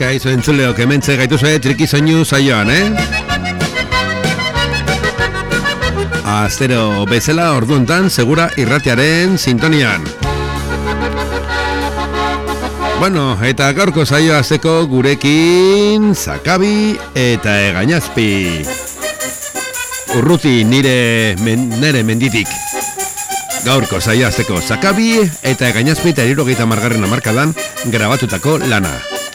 Kaixo entzuleok, hementxe gaituzue Triki Soinu saioan, Astero bezala orduontan segura irratiaren sintonian. Bueno, eta gaurko saioa hasteko gurekin Zakabi eta Egañazpi. Urruti nere menditik. Gaurko saioa hasteko Zakabi eta Egañazpi eta 70. hamarkadan grabatutako lana.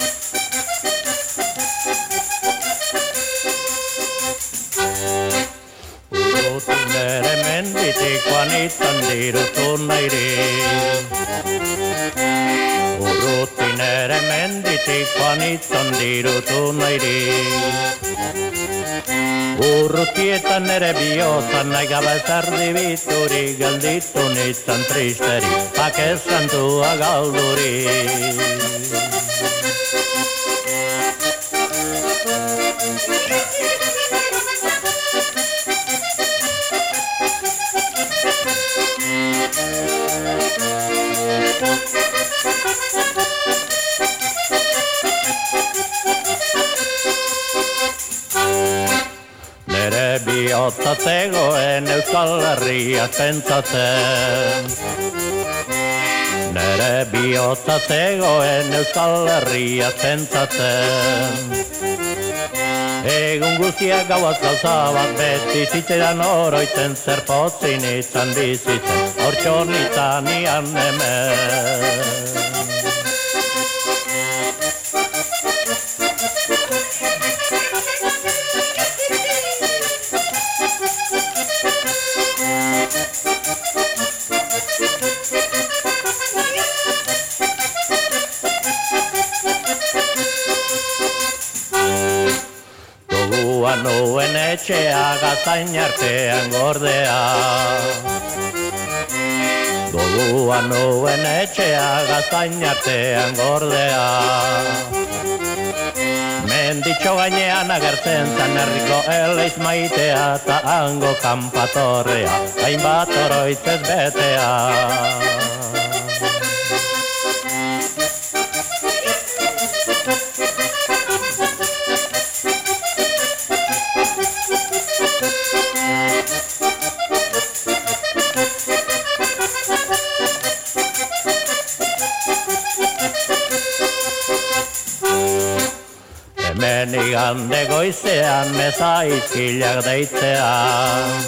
Urrutietan ere bihotza nahi gabe zardibituri galditu nintzen tristeri, pakezantua galduri. Bihotza zegoen Euskal Herria pentsatzen. Nere bihotza zegoen Euskal Herria pentsatzen. Egun guztiak gauaz gauza bat beti zitzeran oroitzen, zer potzin izan bizitzen, hortxon izan ian hemen. Nuen etxea gazain artean gordea. Dogua nuen etxea gazain artean gordea. Menditxo gainean agertzen zan herriko eleiz maitea, ta hango kanpatorrea, hainbat oroitzez betea. Hemen igande goizean meza izkilak deitzean.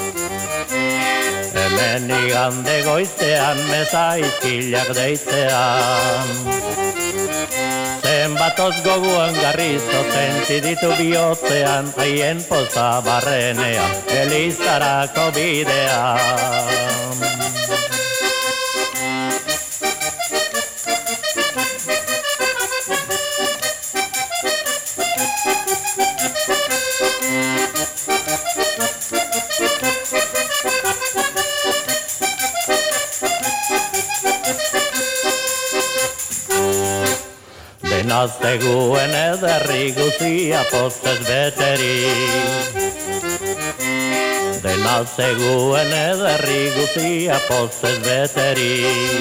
Hemen igande goizean meza izkilak deitzean. Zenbatoz goguan garrizo sentiditu bihotzean, haien poza barrenean, elizarako bidean. Denazteguen ederri guzia pozez beteri. Denazteguen ederri guzia pozez beteri.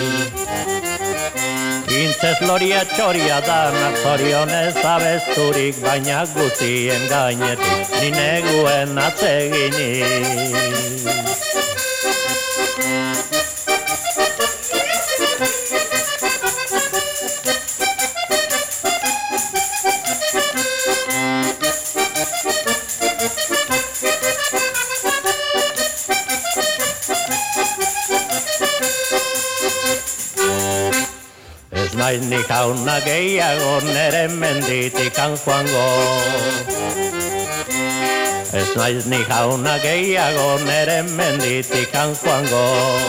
Intzez loria txoria danak zorionez abesturik, baina guzien gainetik nineguen atseginik. Naiz nik hauna gehiago nere menditikan joango. Ez naiz nik hauna gehiago nere menditikan joango.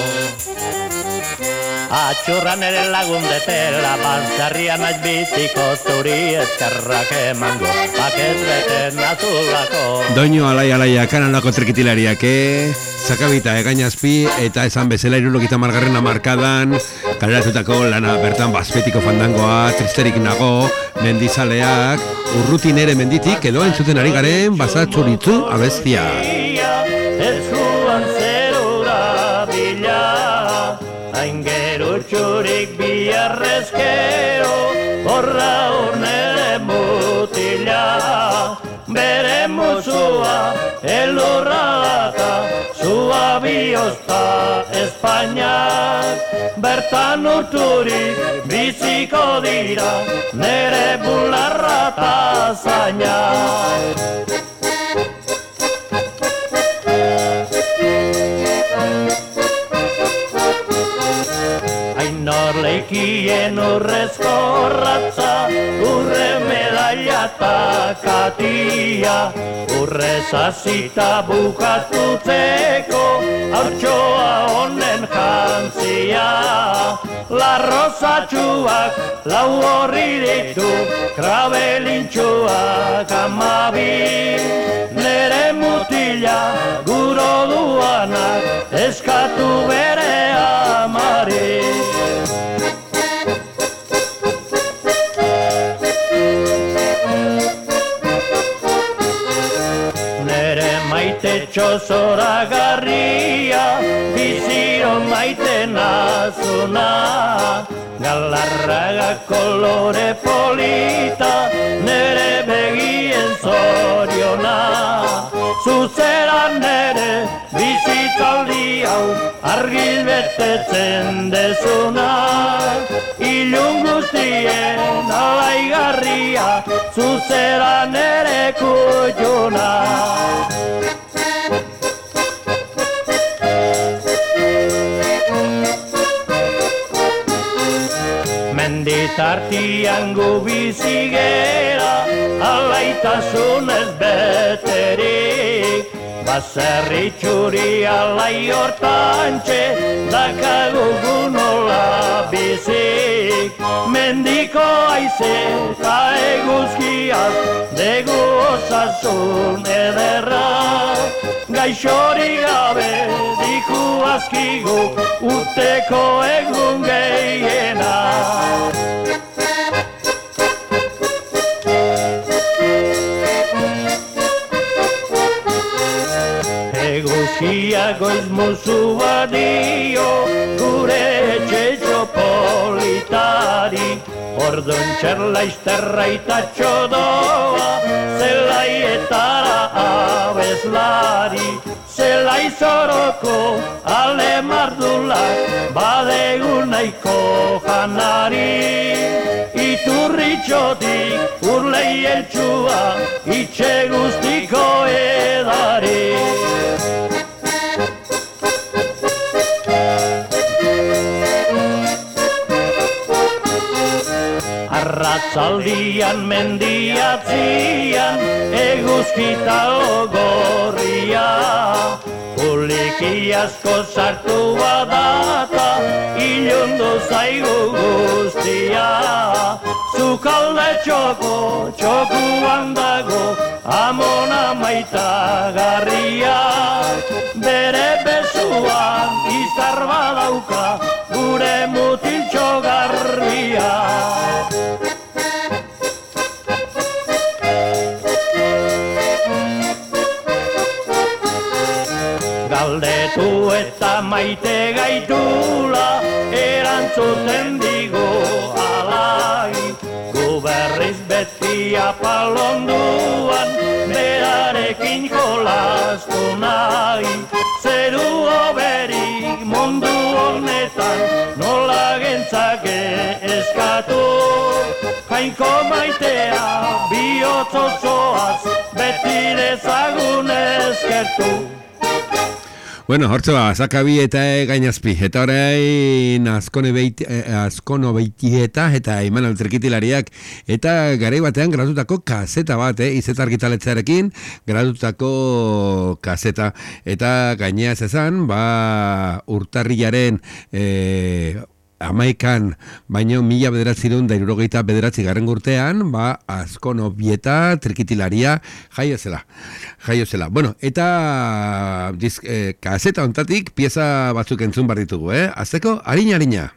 Atxurran ere lagun detela, bantzarria naiz biziko zuri eskerrak emango, bakez beten azulako. Doinu alai kanalako trikitilariak, Zakabita Egañazpi eta esan bezala 70. hamarkadan kaleratutako lana bertan bazpetiko fandangoa, tristerik nago, mendizaleak, urruti nere menditik edo entzuten ari garen basatxuritzu abestia. Eskuan zerura bila, aingeru txurik biarrezkero, horra honere sua bihozta Espainiak, bertan urturik biziko dira, nere bularra ta zainak. Norleikien urrezko ratza, urre medaila eta katia, urrez azita bukatutzeko, haurtxoa honen jantzia. Larrozatxuak lau horri ditu, krabelintxuak amabi, nere mutila guro duanak, eskatu bere amari. Txosora garria, biziro maite nazuna, galarraga kolore polita, nere begien zoriona. Zuzera nere bizitzaldi hau, argiz betetzen dezuna, ilun guztien alaigarria, zuzera nere kutxuna. Menditartian gu bizigera, alaitasunez beterik, baserri txuri alai hortantxe, dakagugu nola bizik. Mendiko aize eta eguzkiaz, degu osasun ederra, gaixori gabe diku azkigu, urteko egun gehiena. Eguzkia goiz musu badio, gure etxetxo politari, ordon txerla izterra eta txodoa, zelaietara abeslari, zelai zoroko ale mardulak, badegu nahiko janari. Iturritxotik urlei eltsua, itxe guztiko edari. Arratzaldian mendiatzian, eguzkita logorria, uliki asko sartu badata, ilundu zaigu guztia. Zukalde txokuan dago, amona maitagarria, bere besuan izar badauka, gure mutiltxo garbia. Galdetu eta maite gaitula, erantzuten digu alai, gu berriz beti apalonduan, berarekin jolastu nahi. Zeru oberik mundu honetan, nola gentzake eskatu, jainko maitea bihotz osoaz, beti dezagun eskertu. Bueno, hortze zakabi eta gainazpi, eta orain azkono beitieta eta Imanol Trikitilariak, eta garai batean gradutako kaseta bat, izeta argitaletzearekin, gradutako kaseta, eta gainea zezan, urtarrilaren amaikan, baino 1979 garren urtean, Azkono bieta Trikitilaria jaio zela. Bueno, eta kaseta ontatik pieza batzuk entzun bar ditugu, Azteko, harina.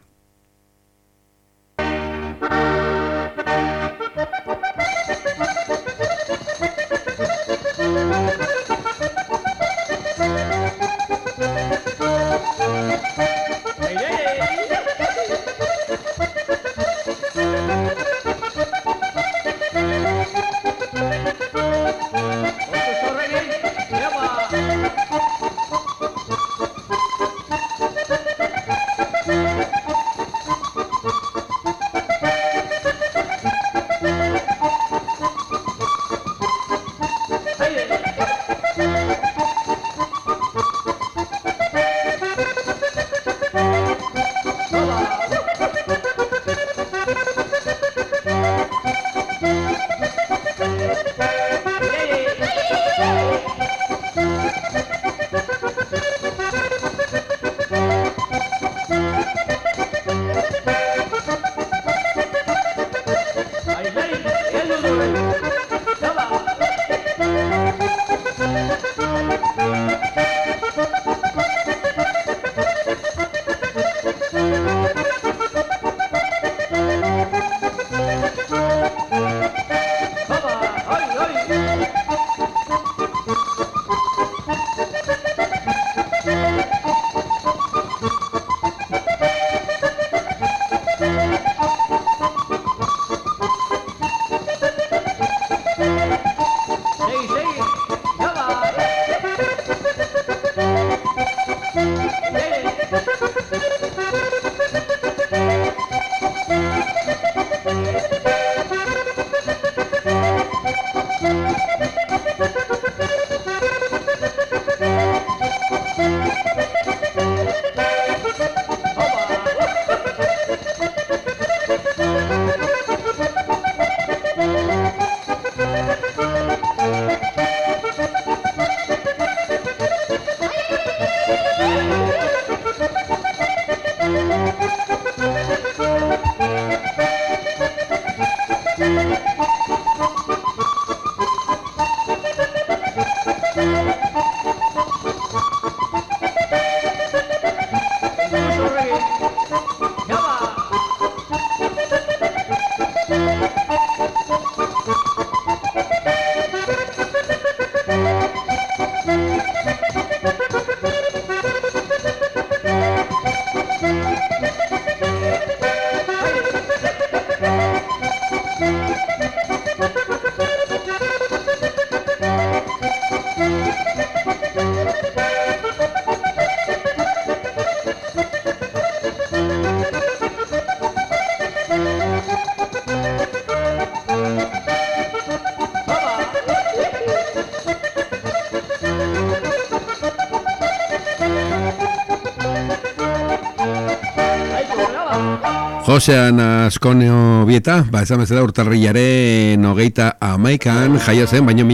Josean Askonio Bieta, esan bezala urtarrilaren 31an jaio zen, baino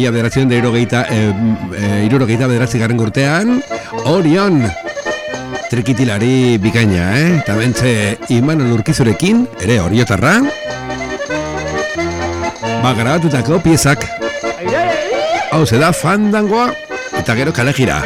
1969 urtean, Orion trikitilari bikaina, eta bentze Imanol Urkizurekin, ere oriotarra, grabatutako piezak. Hau da fandangoa, eta gero kale jira.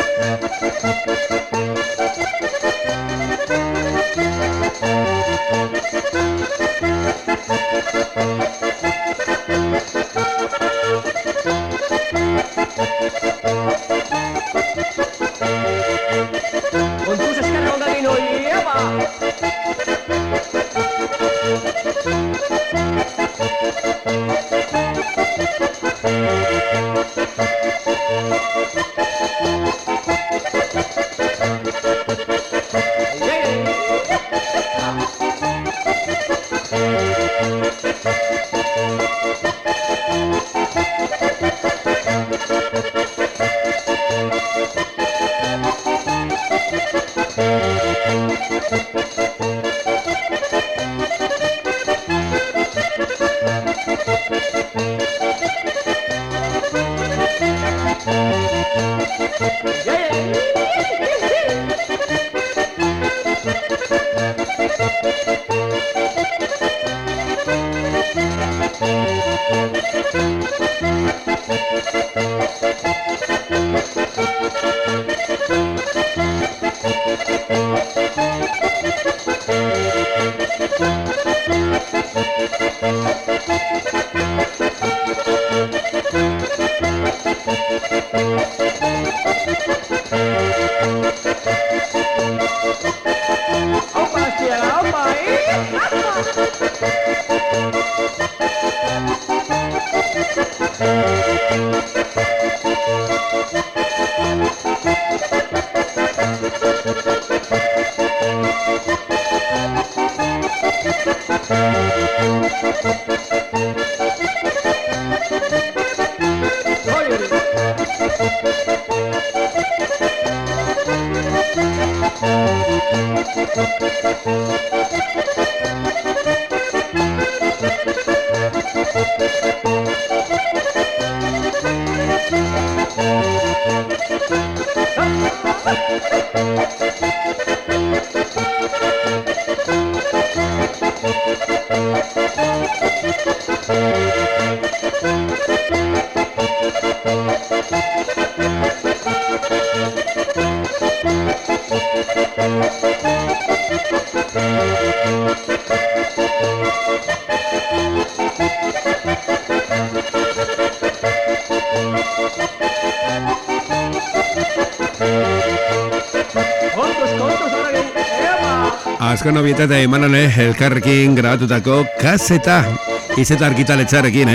Azkono Bieta eta Imanole elkarrekin grabatutako kaseta izeta argitaletxarekin,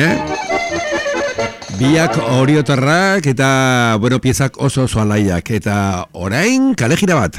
Biak oriotarrak eta, piezak oso alaiak. Eta orain kale jira bat.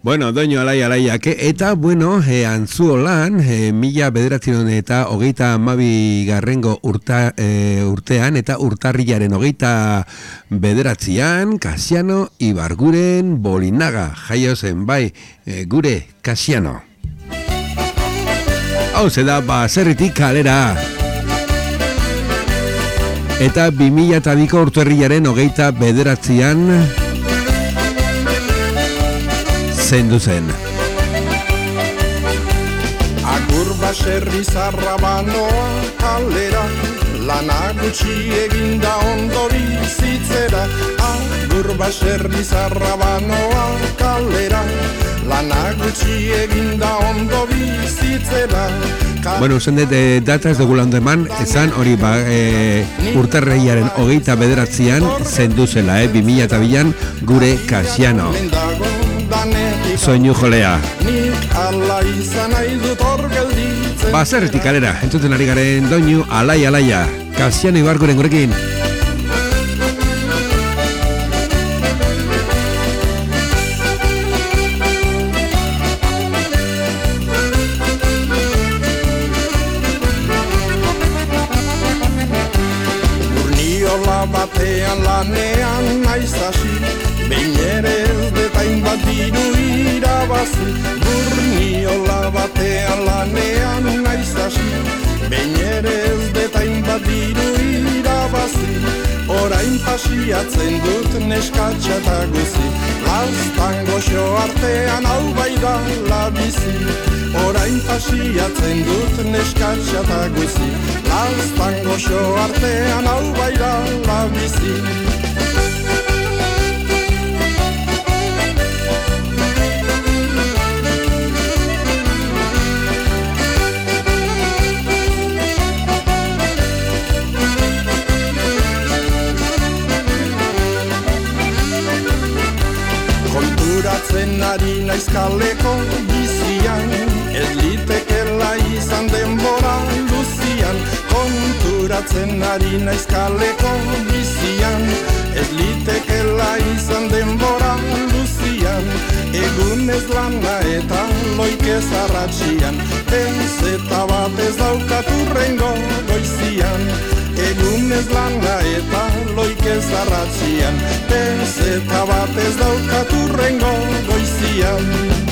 Bueno, doinu alaiak, eta, bueno, Antzuolan, 1932 garrengo urtean, eta urtarrilaren 29an, Kasiano Ibarguren Bolinaga, jaio zen, bai, gure Kasiano. Hau da, baserritik kalera. Eta 2002ko urtarrilaren 29an, zendu zen. Agur baserri zarra banoa kalera, lana gutxi eginda ondo bizitzera. Agur baserri zarra banoa kalera, lana gutxi eginda ondo bizitzera. Bueno, usen dut data ez dugula ondo eman, esan hori urtarrilaren 29an zendu zela, 2002an gure Kasiano. Soinu jolea. Baserritik kalera, entzuten ari garen doinu alaia, Kasiano Ibarguren gurekin. Urniola batean lanean naiz hasi, behin ere ez detain bat diru irabazi. Burniola batean lanean naiz hasi, behin ere ez detain bat diru irabazi. Orain pasiatzen dut neskatxa eta guzi, lastan goxo artean hau bai da labizi. Orain pasiatzen dut neskatxa eta guzi, lastan goxo artean hau bai da labizi. Konturatzen ari naiz kaleko bizian, ez litekela izan denbora luzian. Konturatzen ari naiz kaleko bizian, ez litekela izan denbora luzian. Egunez lana eta loikez arratxian, pezeta bat ez daukat urrengo goizian. Egunez lana eta loikez arratxian, pezeta bat ez daukat urrengo goizian.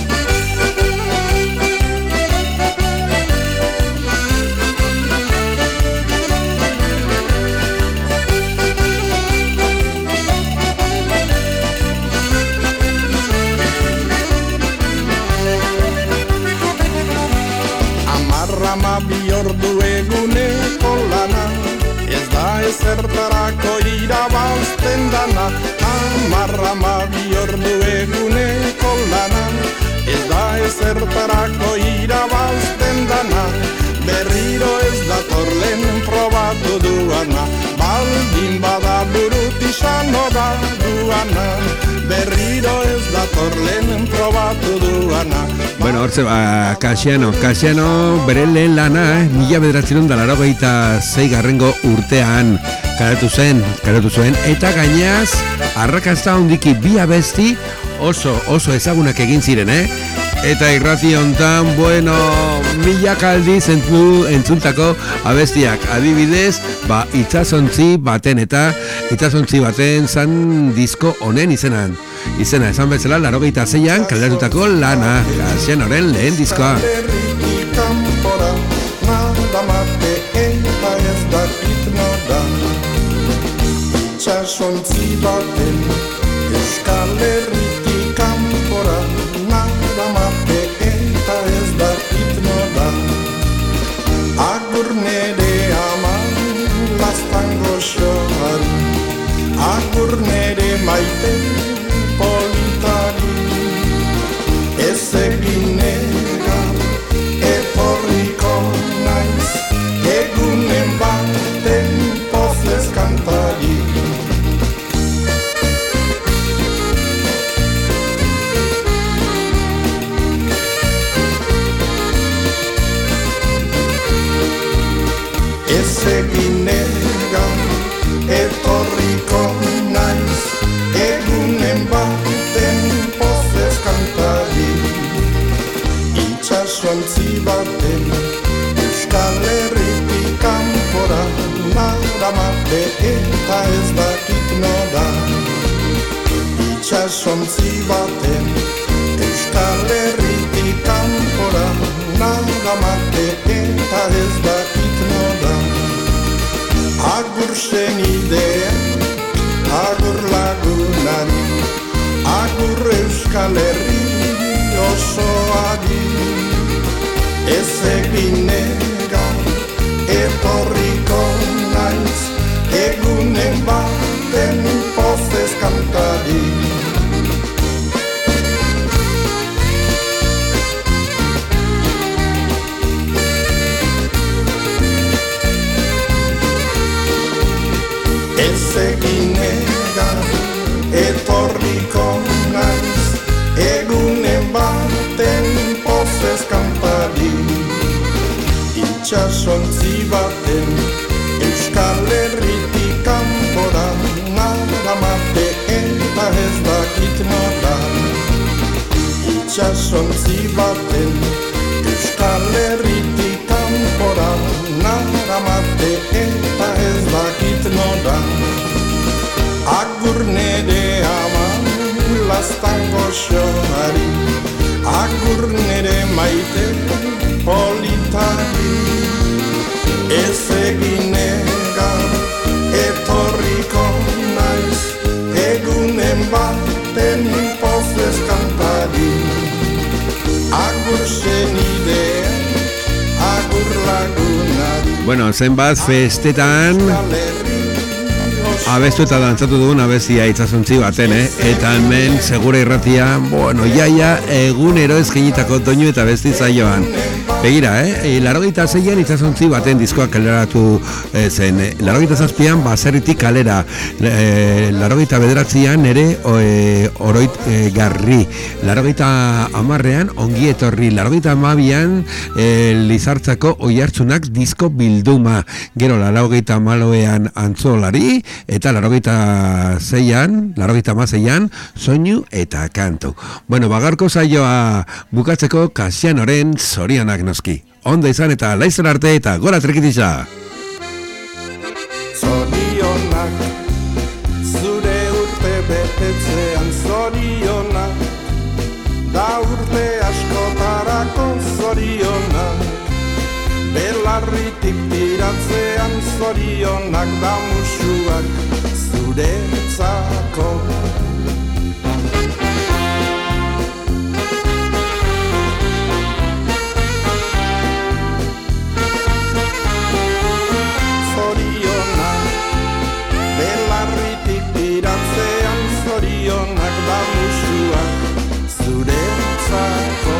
Amarrama bi ordu eguneko lana, ez da ezertarako irabazten dana. Amarrama bi ordu eguneko lana, ez da ezertarako irabazten dana. Berriro ez dator lehen probatu duana, baldin bada burutizano da duana. Berriro ez dator lehen probatu duana. Bueno, hortze, Kasiano bere lehen lana, 1986 garrengo urtean karatu zuen, eta gainaz, arrakasta hondiki bi abesti oso ezagunak egin ziren, Eta irrati hontan, bueno, milaka aldiz entzuntako abestiak. Adibidez, itsasontzi baten zan disko honen izena esan bezala 86an kaleratutako lana, Kasianoren lehen diskoa. Itsasontzi baten Euskal Herritik kanpora, nada mate eta ez dakit nola. Agur nere ama lastango xoari, agur nere maite politari. Ez egin negan etorriko naiz, egunen baten pozez kantari. bate eta ez dakit noda. Itxasontzi baten Euskal Herritik kanpora nagamate eta ez dakit noda. Agur senidea, agur lagunari, agur Euskal Herri osoari. Ez egin egan, etorriko naiz, egunen baten pozez kantari. Ez egin egan, etorriko naiz, egunen baten pozez kantari. Itxasontzi baten Euskal Herritik kanpora nagamate eta ez dakit noda. Itxasontzi baten Euskal Herritik kanpora nagamate eta ez dakit noda. Agur nere ama lastango xoari, agur nere maite politari. Ez egin egan, etorriko naiz, egunen baten pozez kantari. Agur senidea, agur lagunari. Bueno, zenbat festetan abestu eta dantzatu dugun abestia Itxasontzi baten, Eta hemen segura irratia, bueno, jaia egunero eskenitako doinu eta abesti zaioan. Begira, 86an Itxasontzi baten diskoa kaleratu zen. 87an Baserritik kalera. 89an ere oroit garri. 90an ongi etorri. 92an Lizartzako Oihartzunak disko bilduma. Gero 94an Antzolari eta 96an Soinu eta kantu. Bueno, bagarko saioa bukatzeko Kasianoren Zorionak noski. Onda izan eta laizzen arte eta gora trikitisa. Zorionak, zure urte betetzean zorionak, da urte askotarako zorionak, belarritik tiratzean zorionak, da musuak zuretzako. Zorionak da musuak zuretzako.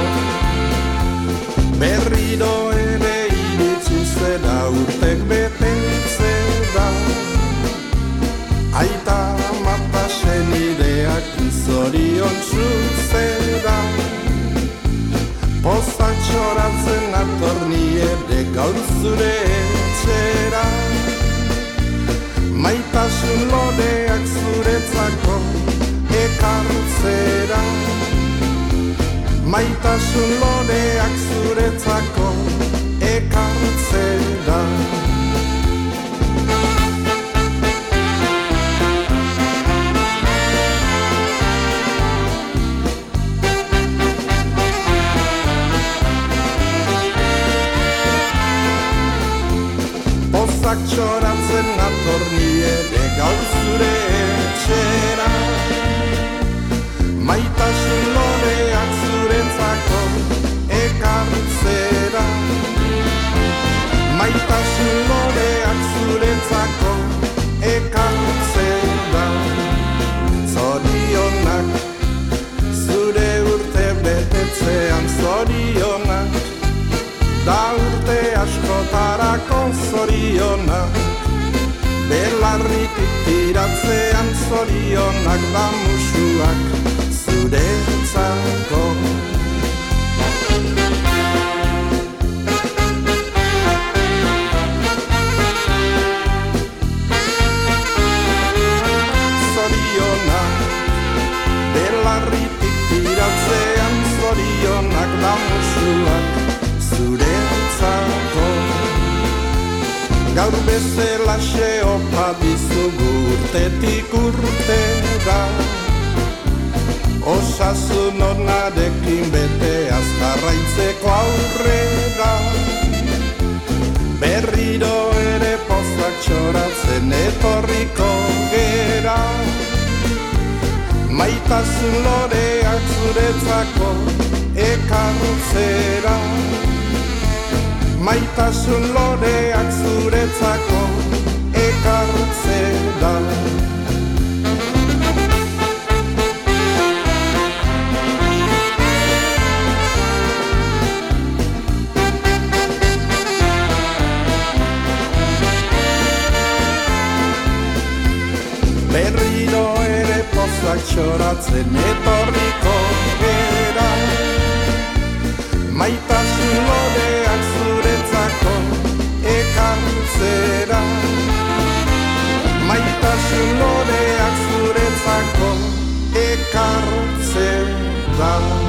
Berriro ere iritsi zera urtek betetzera. Aita mata senideak zorion zuzera. Pozak txoratzen atorni ere gaur zure etxera. Maitasun lodeak zuretzako ekartzera. Maitasun lodeak zuretzako ekartzera. Pozak txoratzen atorni ere gaur zure etxera. Maitasun lodeak zuretzako ekartzera. Maitasun lodeak zuretzako ekartzera. Zorionak, zure urte betetzean zorionak, da urte askotarako zorionak, belarritik tiratzean zorionak, da musuak zuretzako. Zorionak, belarritik tiratzean zorionak, da musuak zuretzako. gaur bezelaxe opa dizugu urtetik urtera. Osasun onarekin bete azkarraitzeko aurrera. Berriro ere pozak txoratzen etorriko gera. Maitasun loreak zuretzako ekartzera. Maitasun loreak zuretzako ekartzera. Berriro ere pozak txoratzen etorriko gera. Maitasun loreak zuretzako ekartzera. Maitasun loreak zuretzako ekartzera.